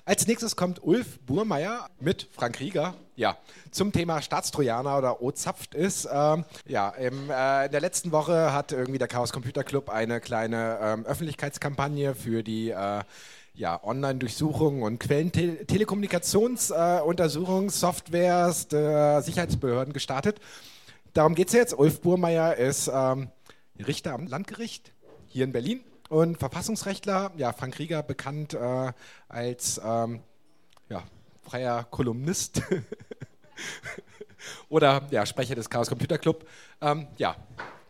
Als nächstes kommt Ulf Burmeier mit Frank Rieger. Ja, zum Thema Staatstrojaner oder O-Zapft ist. In der letzten Woche hat irgendwie der Chaos Computer Club eine kleine Öffentlichkeitskampagne für die Online-Durchsuchung und Quellentelekommunikationsuntersuchungssoftwares der Sicherheitsbehörden gestartet. Darum geht es jetzt. Ulf Burmeier ist Richter am Landgericht hier in Berlin und Verfassungsrechtler. Ja, Frank Rieger bekannt als freier Kolumnist oder Sprecher des Chaos Computer Club.